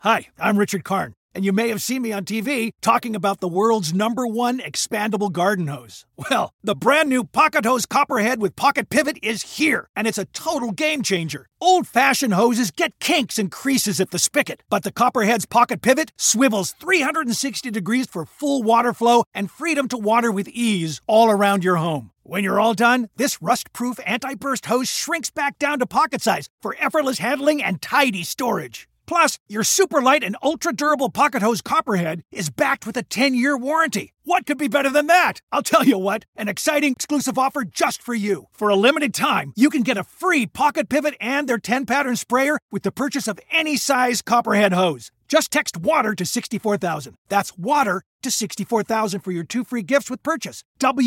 Hi, I'm Richard Karn, and you may have seen me on TV talking about the world's #1 expandable garden hose. Well, the brand new Pocket Hose Copperhead with Pocket Pivot is here, and it's a total game changer. Old-fashioned hoses get kinks and creases at the spigot, but the Copperhead's Pocket Pivot swivels 360 degrees for full water flow and freedom to water with ease all around your home. When you're all done, this rust-proof anti-burst hose shrinks back down to pocket size for effortless handling and tidy storage. Plus, your super light and ultra-durable Pocket Hose Copperhead is backed with a 10-year warranty. What could be better than that? I'll tell you what, an exciting exclusive offer just for you. For a limited time, you can get a free Pocket Pivot and their 10-pattern sprayer with the purchase of any size Copperhead hose. Just text WATER to 64,000. That's WATER to 64,000 for your 2 free gifts with purchase.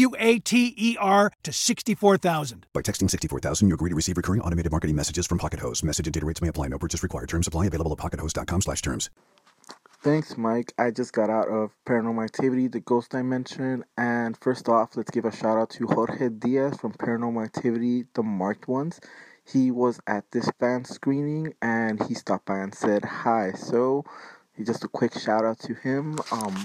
WATER to 64,000. By texting 64,000, you agree to receive recurring automated marketing messages from Pocket Hose. Message and data rates may apply. No purchase required. Terms apply. Available at pockethose.com/terms. Thanks, Mike. I just got out of Paranormal Activity, The Ghost Dimension, and first off, let's give a shout out to Jorge Diaz from Paranormal Activity, The Marked Ones. He was at this fan screening, and he stopped by and said hi. So, just a quick shout out to him.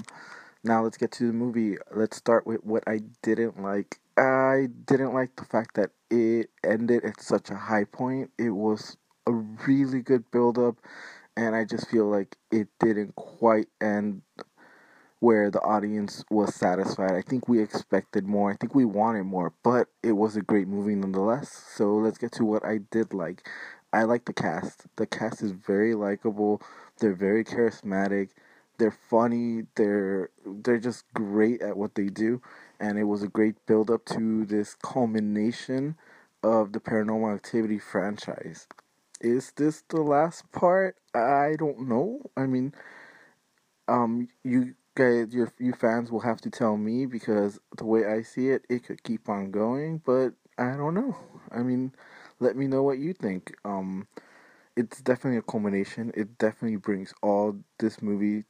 Now let's get to the movie. Let's start with what I didn't like. I didn't like the fact that it ended at such a high point. It was a really good build-up, and I just feel like it didn't quite end where the audience was satisfied. I think we expected more. I think we wanted more, but it was a great movie nonetheless. So let's get to what I did like. I like the cast. The cast is very likable. They're very charismatic. They're funny. They're just great at what they do, and it was a great build up to this culmination of the Paranormal Activity franchise. Is this the last part? I don't know. I mean, you guys, you fans will have to tell me, because the way I see it, it could keep on going, but I don't know. I mean, let me know what you think. It's definitely a culmination. It definitely brings all these movies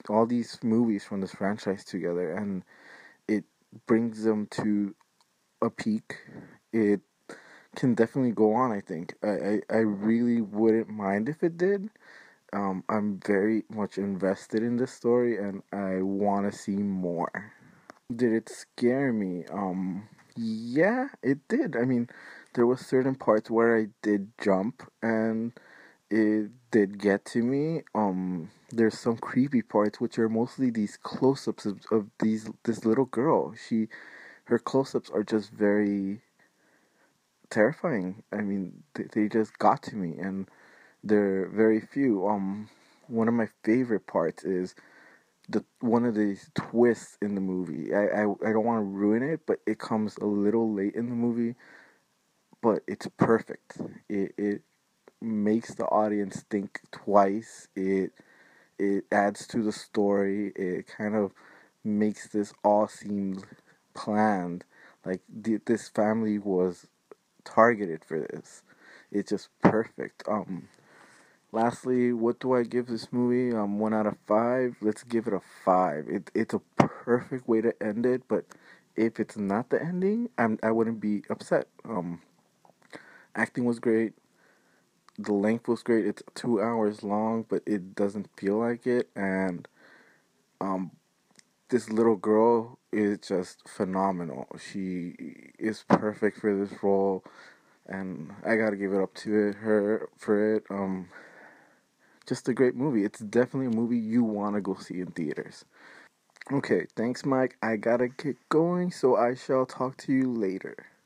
from this franchise together, and it brings them to a peak. It can definitely go on, I think. I really wouldn't mind if it did. I'm very much invested in this story, and I want to see more. Did it scare me? Yeah, it did. I mean, there was certain parts where I did jump, and it did get to me. There's some creepy parts, which are mostly these close-ups of this little girl. Her close-ups are just very terrifying. I mean, they just got to me, and they're very few. One of my favorite parts is one of these twists in the movie. I don't want to ruin it, but it comes a little late in the movie, but it's perfect. It makes the audience think twice. It adds to the story. It kind of makes this all seem planned. Like this family was targeted for this. It's just perfect. Lastly, what do I give this movie? 1 out of 5. Let's give it a 5. It's a perfect way to end it, but if it's not the ending, I wouldn't be upset. Acting was great. The length was great. It's 2 hours long, but it doesn't feel like it. And this little girl is just phenomenal. She is perfect for this role, and I gotta give it up to her for it. Just a great movie. It's definitely a movie you want to go see in theaters. Okay, thanks, Mike. I gotta get going, so I shall talk to you later.